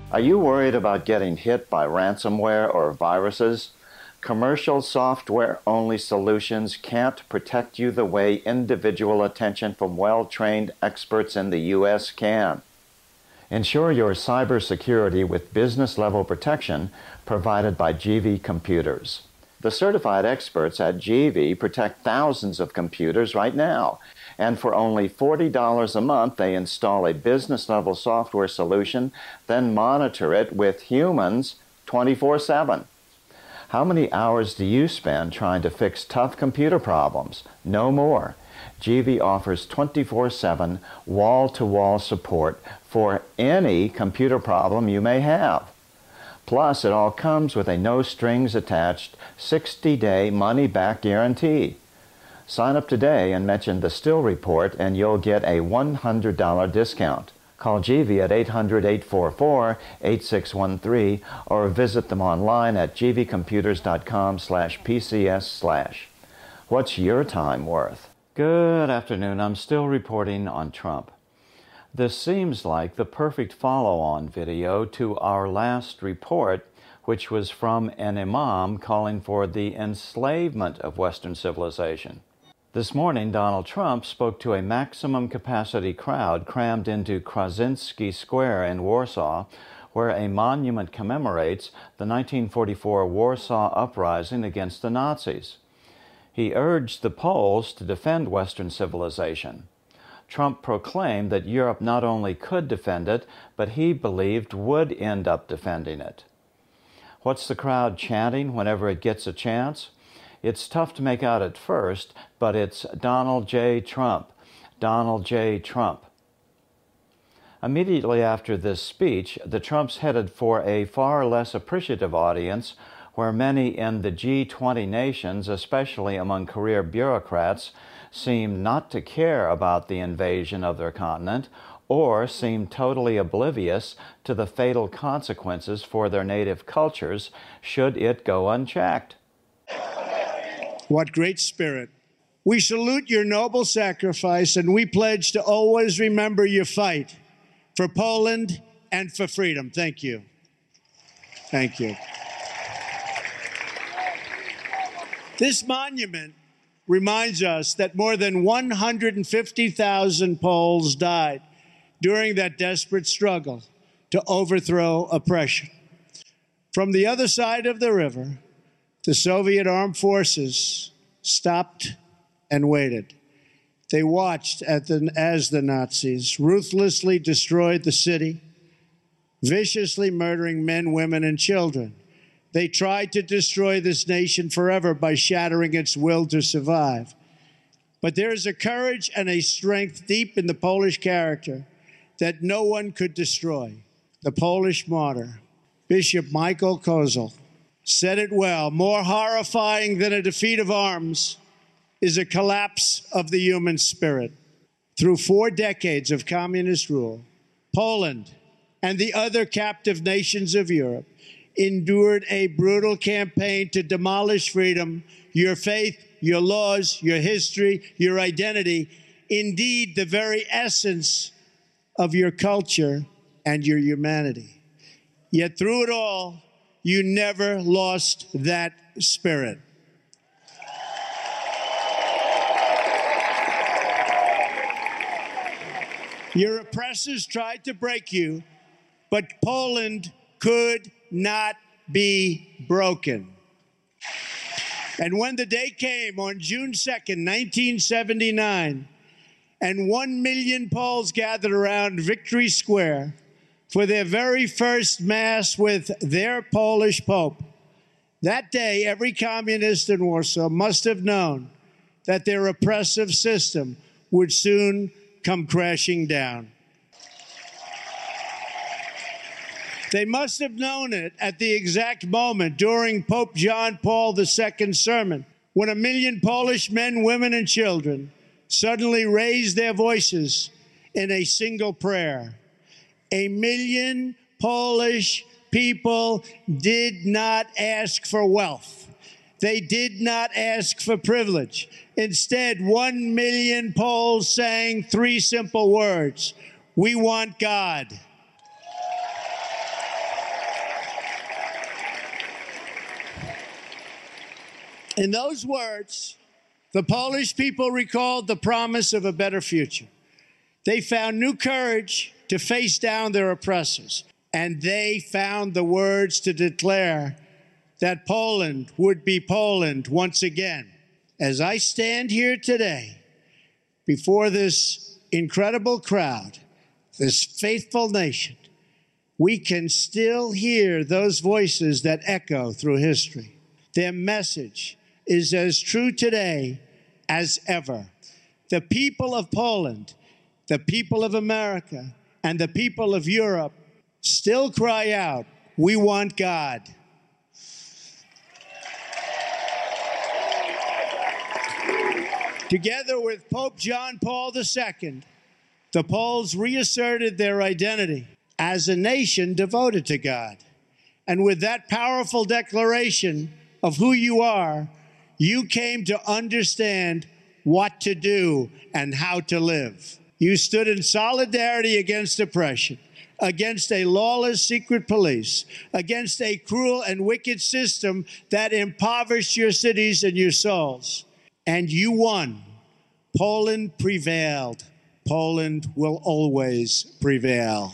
Are you worried about getting hit by ransomware or viruses? Commercial software-only solutions can't protect you the way individual attention from well-trained experts in the U.S. can. Ensure your cybersecurity with business-level protection provided by GV Computers. The certified experts at GV protect thousands of computers right now, and for only $40 a month, they install a business-level software solution, then monitor it with humans 24/7. How many hours do you spend trying to fix tough computer problems? No more. GV offers 24/7 wall-to-wall support for any computer problem you may have. Plus, it all comes with a no-strings-attached 60-day money-back guarantee. Sign up today and mention the Still Report and you'll get a $100 discount. Call GV at 800-844-8613 or visit them online at gvcomputers.com/pcs/. What's your time worth? Good afternoon. I'm still reporting on Trump. This seems like the perfect follow-on video to our last report, which was from an imam calling for the enslavement of Western civilization. This morning, Donald Trump spoke to a maximum capacity crowd crammed into Krasinski Square in Warsaw, where a monument commemorates the 1944 Warsaw Uprising against the Nazis. He urged the Poles to defend Western civilization. Trump proclaimed that Europe not only could defend it, but he believed would end up defending it. What's the crowd chanting whenever it gets a chance? It's tough to make out at first, but it's Donald J. Trump, Donald J. Trump. Immediately after this speech, the Trumps headed for a far less appreciative audience where many in the G20 nations, especially among career bureaucrats, seem not to care about the invasion of their continent or seem totally oblivious to the fatal consequences for their native cultures should it go unchecked. What great spirit. We salute your noble sacrifice, and we pledge to always remember your fight for Poland and for freedom. Thank you. Thank you. This monument reminds us that more than 150,000 Poles died during that desperate struggle to overthrow oppression. From the other side of the river, the Soviet armed forces stopped and waited. They watched as the Nazis ruthlessly destroyed the city, viciously murdering men, women, and children. They tried to destroy this nation forever by shattering its will to survive. But there is a courage and a strength deep in the Polish character that no one could destroy. The Polish martyr, Bishop Michael Kozel, said it well: more horrifying than a defeat of arms is a collapse of the human spirit. Through 4 decades of communist rule, Poland and the other captive nations of Europe endured a brutal campaign to demolish freedom, your faith, your laws, your history, your identity, indeed the very essence of your culture and your humanity. Yet through it all, you never lost that spirit. Your oppressors tried to break you, but Poland could not be broken. And when the day came on June 2nd, 1979, and 1 million Poles gathered around Victory Square for their very first Mass with their Polish Pope, that day every communist in Warsaw must have known that their oppressive system would soon come crashing down. They must have known it at the exact moment during Pope John Paul II's sermon, when 1 million Polish men, women, and children suddenly raised their voices in a single prayer. 1 million Polish people did not ask for wealth. They did not ask for privilege. Instead, 1 million Poles sang 3 simple words: we want God. In those words, the Polish people recalled the promise of a better future. They found new courage to face down their oppressors, and they found the words to declare that Poland would be Poland once again. As I stand here today before this incredible crowd, this faithful nation, we can still hear those voices that echo through history. Their message is as true today as ever. The people of Poland, the people of America, and the people of Europe still cry out, "We want God." Together with Pope John Paul II, the Poles reasserted their identity as a nation devoted to God. And with that powerful declaration of who you are, you came to understand what to do and how to live. You stood in solidarity against oppression, against a lawless secret police, against a cruel and wicked system that impoverished your cities and your souls. And you won. Poland prevailed. Poland will always prevail.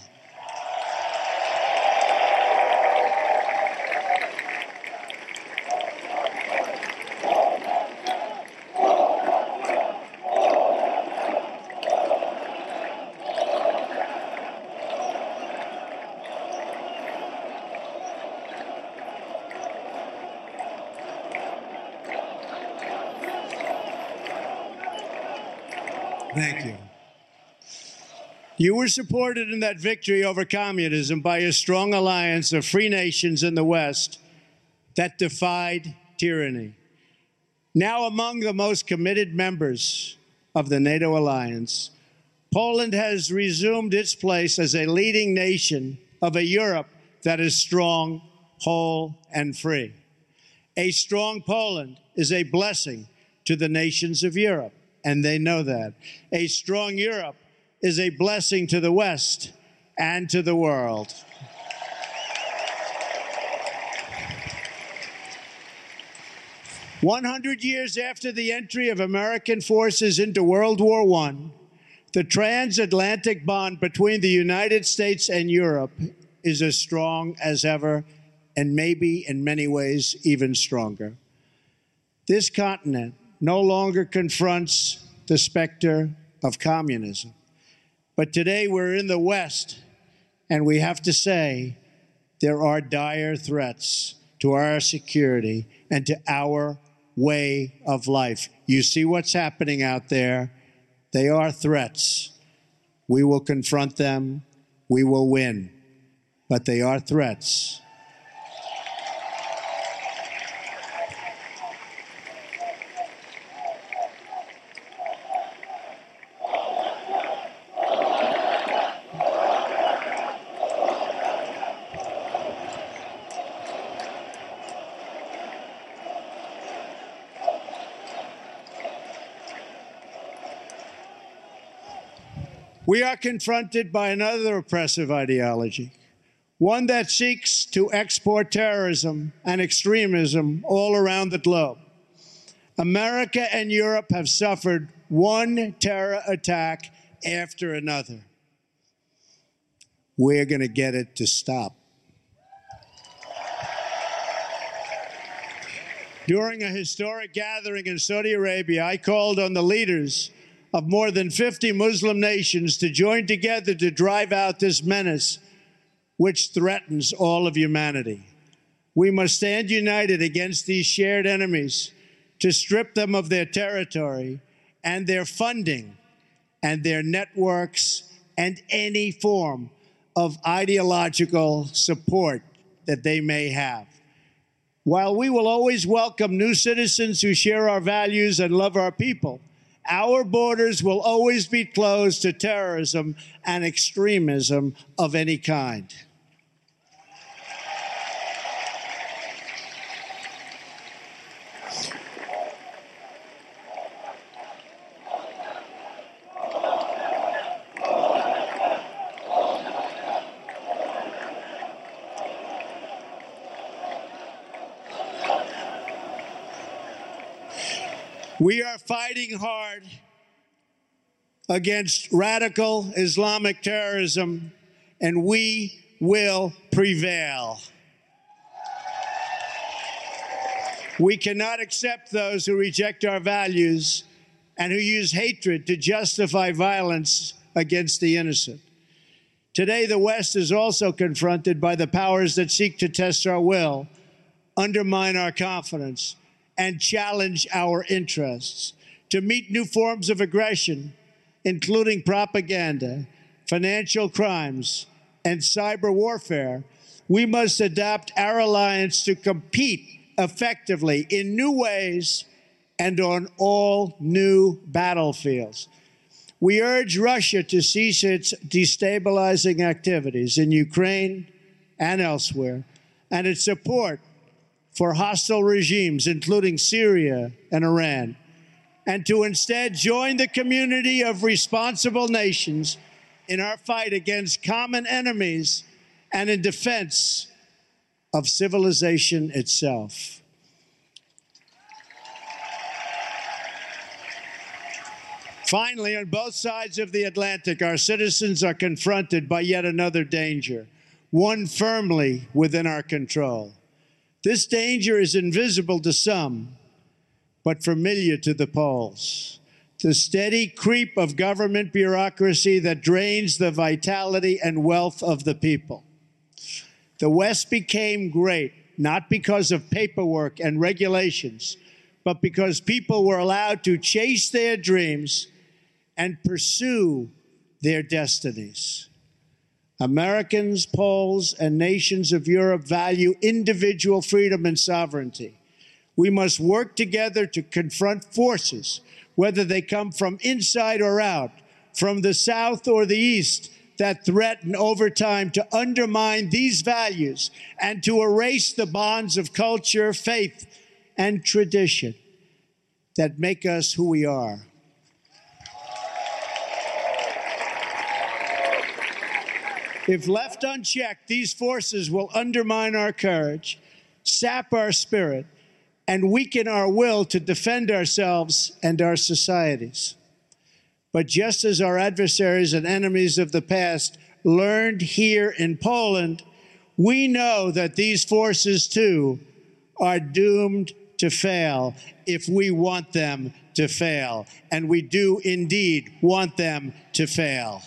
Thank you. You were supported in that victory over communism by a strong alliance of free nations in the West that defied tyranny. Now among the most committed members of the NATO alliance, Poland has resumed its place as a leading nation of a Europe that is strong, whole, and free. A strong Poland is a blessing to the nations of Europe, and they know that. A strong Europe is a blessing to the West and to the world. "100 years after the entry of American forces into World War I, the transatlantic bond between the United States and Europe is as strong as ever, and maybe in many ways even stronger. This continent no longer confronts the specter of communism. But today we're in the West, and we have to say there are dire threats to our security and to our way of life. You see what's happening out there. They are threats. We will confront them. We will win. But they are threats. We are confronted by another oppressive ideology, one that seeks to export terrorism and extremism all around the globe. America and Europe have suffered one terror attack after another. We're going to get it to stop. During a historic gathering in Saudi Arabia, I called on the leaders of more than 50 Muslim nations to join together to drive out this menace which threatens all of humanity. We must stand united against these shared enemies to strip them of their territory and their funding and their networks and any form of ideological support that they may have. While we will always welcome new citizens who share our values and love our people, our borders will always be closed to terrorism and extremism of any kind. We are fighting hard against radical Islamic terrorism, and we will prevail. We cannot accept those who reject our values and who use hatred to justify violence against the innocent. Today, the West is also confronted by the powers that seek to test our will, undermine our confidence, and challenge our interests. To meet new forms of aggression, including propaganda, financial crimes, and cyber warfare, we must adapt our alliance to compete effectively in new ways and on all new battlefields. We urge Russia to cease its destabilizing activities in Ukraine and elsewhere, and its support for hostile regimes, including Syria and Iran, and to instead join the community of responsible nations in our fight against common enemies and in defense of civilization itself. Finally, on both sides of the Atlantic, our citizens are confronted by yet another danger, one firmly within our control. This danger is invisible to some, but familiar to the Poles. The steady creep of government bureaucracy that drains the vitality and wealth of the people. The West became great, not because of paperwork and regulations, but because people were allowed to chase their dreams and pursue their destinies. Americans, Poles, and nations of Europe value individual freedom and sovereignty. We must work together to confront forces, whether they come from inside or out, from the South or the East, that threaten over time to undermine these values and to erase the bonds of culture, faith, and tradition that make us who we are. If left unchecked, these forces will undermine our courage, sap our spirit, and weaken our will to defend ourselves and our societies. But just as our adversaries and enemies of the past learned here in Poland, we know that these forces, too, are doomed to fail if we want them to fail. And we do indeed want them to fail.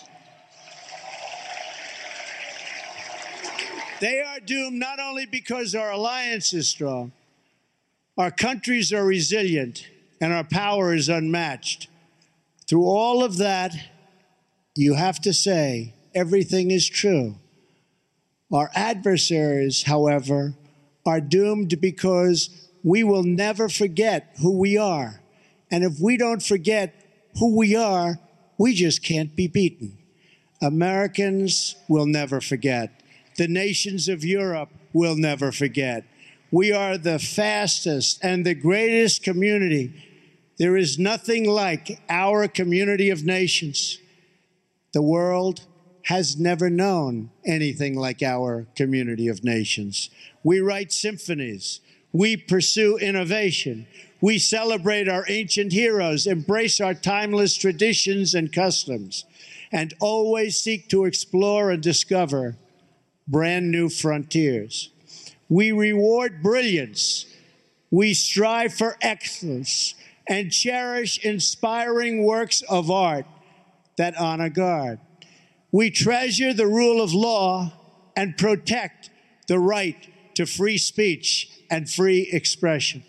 They are doomed not only because our alliance is strong, our countries are resilient, and our power is unmatched. Through all of that, you have to say everything is true. Our adversaries, however, are doomed because we will never forget who we are. And if we don't forget who we are, we just can't be beaten. Americans will never forget. The nations of Europe will never forget. We are the fastest and the greatest community. There is nothing like our community of nations. The world has never known anything like our community of nations. We write symphonies. We pursue innovation. We celebrate our ancient heroes, embrace our timeless traditions and customs, and always seek to explore and discover brand new frontiers. We reward brilliance. We strive for excellence and cherish inspiring works of art that honor God. We treasure the rule of law and protect the right to free speech and free expression.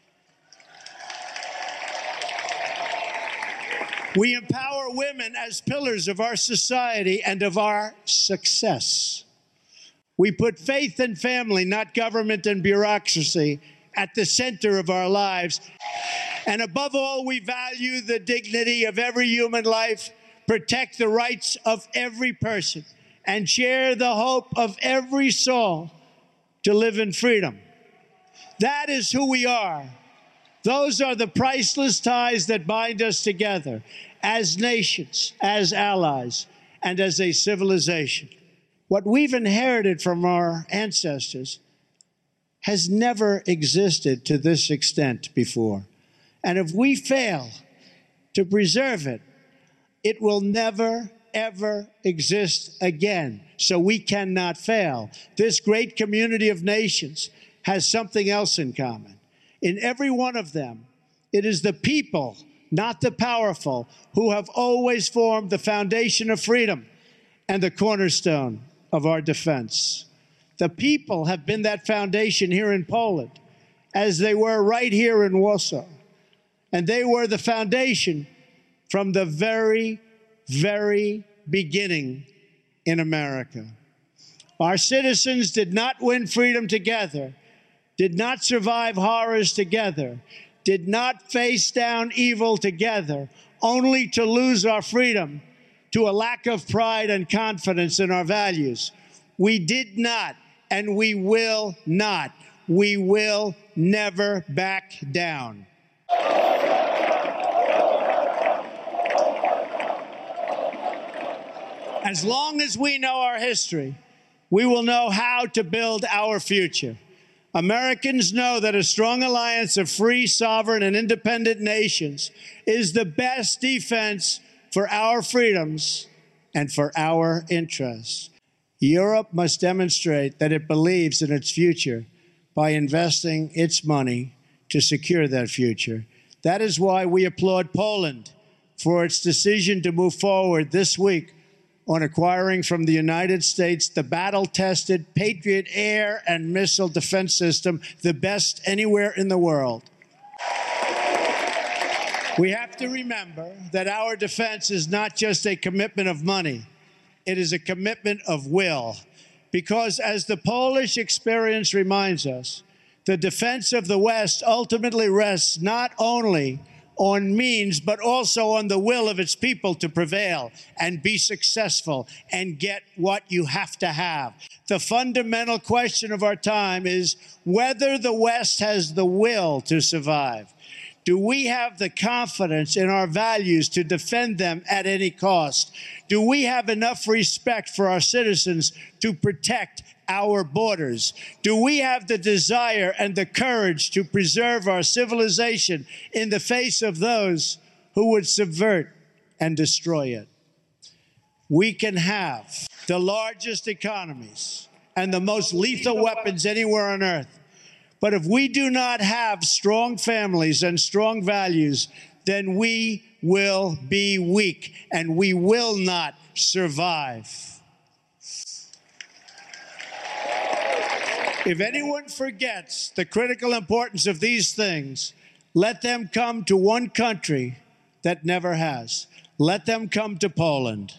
We empower women as pillars of our society and of our success. We put faith and family, not government and bureaucracy, at the center of our lives. And above all, we value the dignity of every human life, protect the rights of every person, and share the hope of every soul to live in freedom. That is who we are. Those are the priceless ties that bind us together as nations, as allies, and as a civilization. What we've inherited from our ancestors has never existed to this extent before. And if we fail to preserve it, it will never, ever exist again. So we cannot fail. This great community of nations has something else in common. In every one of them, it is the people, not the powerful, who have always formed the foundation of freedom and the cornerstone of our defense. The people have been that foundation here in Poland, as they were right here in Warsaw. And they were the foundation from the very, very beginning in America. Our citizens did not win freedom together, did not survive horrors together, did not face down evil together, only to lose our freedom to a lack of pride and confidence in our values. We did not, and we will not. We will never back down. As long as we know our history, we will know how to build our future. Americans know that a strong alliance of free, sovereign, and independent nations is the best defense for our freedoms and for our interests. Europe must demonstrate that it believes in its future by investing its money to secure that future. That is why we applaud Poland for its decision to move forward this week on acquiring from the United States the battle-tested Patriot air and missile defense system, the best anywhere in the world. We have to remember that our defense is not just a commitment of money. It is a commitment of will. Because as the Polish experience reminds us, the defense of the West ultimately rests not only on means, but also on the will of its people to prevail and be successful and get what you have to have. The fundamental question of our time is whether the West has the will to survive. Do we have the confidence in our values to defend them at any cost? Do we have enough respect for our citizens to protect our borders? Do we have the desire and the courage to preserve our civilization in the face of those who would subvert and destroy it? We can have the largest economies and the most lethal weapons anywhere on earth. But if we do not have strong families and strong values, then we will be weak and we will not survive. If anyone forgets the critical importance of these things, let them come to one country that never has. Let them come to Poland.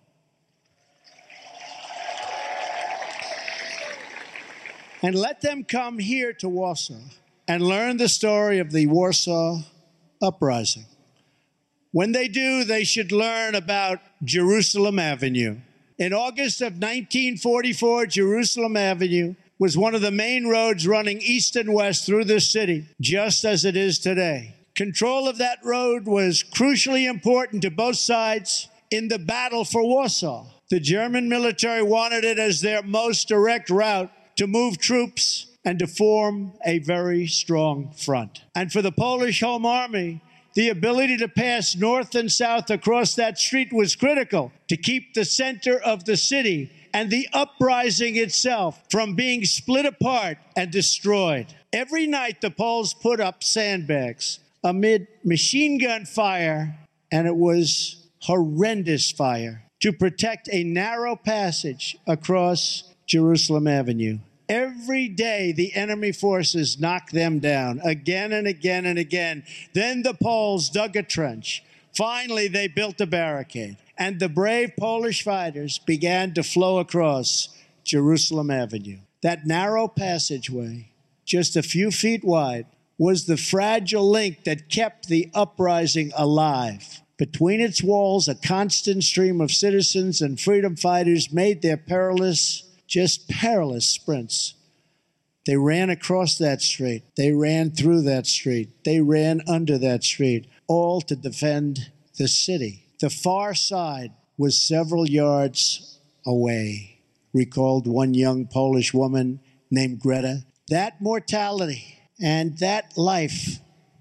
And let them come here to Warsaw and learn the story of the Warsaw Uprising. When they do, they should learn about Jerusalem Avenue. In August of 1944, Jerusalem Avenue was one of the main roads running east and west through this city, just as it is today. Control of that road was crucially important to both sides in the battle for Warsaw. The German military wanted it as their most direct route to move troops and to form a very strong front. And for the Polish Home Army, the ability to pass north and south across that street was critical to keep the center of the city and the uprising itself from being split apart and destroyed. Every night, the Poles put up sandbags amid machine gun fire, and it was horrendous fire, to protect a narrow passage across Jerusalem Avenue. Every day, the enemy forces knocked them down again and again and again. Then the Poles dug a trench. Finally, they built a barricade. And the brave Polish fighters began to flow across Jerusalem Avenue. That narrow passageway, just a few feet wide, was the fragile link that kept the uprising alive. Between its walls, a constant stream of citizens and freedom fighters made their perilous sprints. They ran across that street. They ran through that street. They ran under that street, all to defend the city. The far side was several yards away, recalled one young Polish woman named Greta. That mortality and that life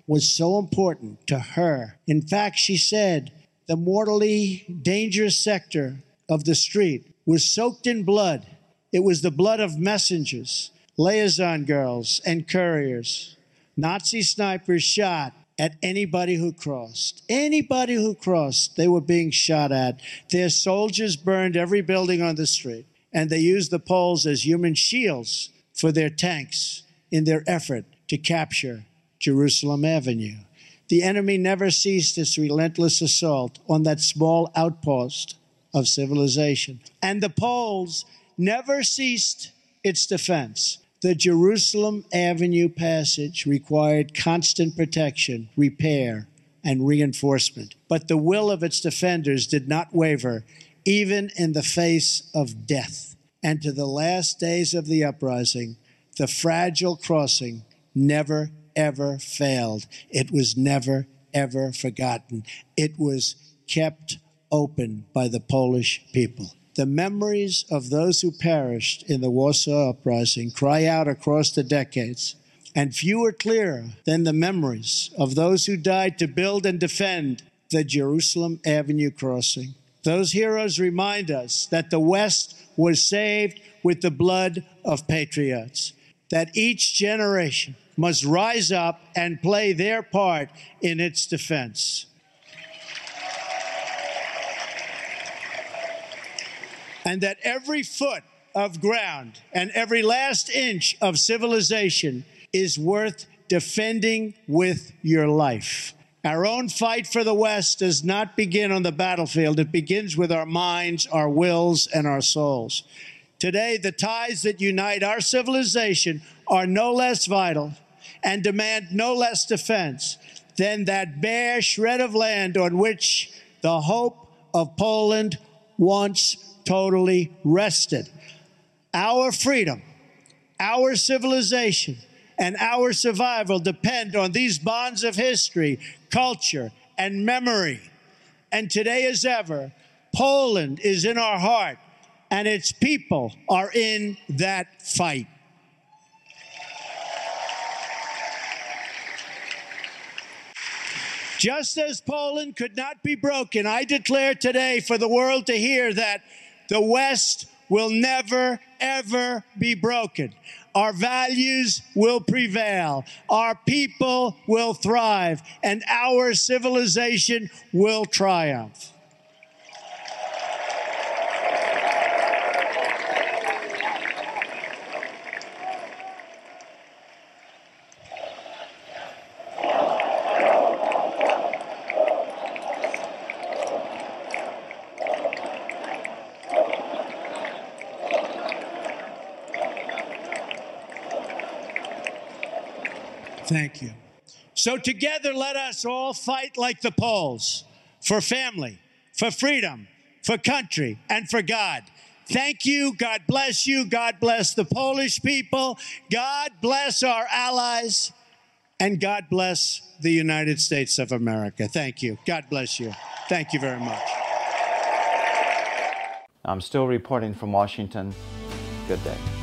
was so important to her. In fact, she said the mortally dangerous sector of the street was soaked in blood. It was the blood of messengers, liaison girls, and couriers. Nazi snipers shot at anybody who crossed. Anybody who crossed, they were being shot at. Their soldiers burned every building on the street, and they used the Poles as human shields for their tanks in their effort to capture Jerusalem Avenue. The enemy never ceased its relentless assault on that small outpost of civilization. And the Poles never ceased its defense. The Jerusalem Avenue passage required constant protection, repair, and reinforcement. But the will of its defenders did not waver, even in the face of death. And to the last days of the uprising, the fragile crossing never, ever failed. It was never, ever forgotten. It was kept open by the Polish people. The memories of those who perished in the Warsaw Uprising cry out across the decades, and few are clearer than the memories of those who died to build and defend the Jerusalem Avenue crossing. Those heroes remind us that the West was saved with the blood of patriots, that each generation must rise up and play their part in its defense. And that every foot of ground and every last inch of civilization is worth defending with your life. Our own fight for the West does not begin on the battlefield. It begins with our minds, our wills, and our souls. Today, the ties that unite our civilization are no less vital and demand no less defense than that bare shred of land on which the hope of Poland once totally rested. Our freedom, our civilization, and our survival depend on these bonds of history, culture, and memory. And today as ever, Poland is in our heart, and its people are in that fight. Just as Poland could not be broken, I declare today for the world to hear that the West will never, ever be broken. Our values will prevail. Our people will thrive, and our civilization will triumph. Thank you. So together, let us all fight like the Poles, for family, for freedom, for country, and for God. Thank you. God bless you. God bless the Polish people. God bless our allies. And God bless the United States of America. Thank you. God bless you. Thank you very much. I'm still reporting from Washington. Good day.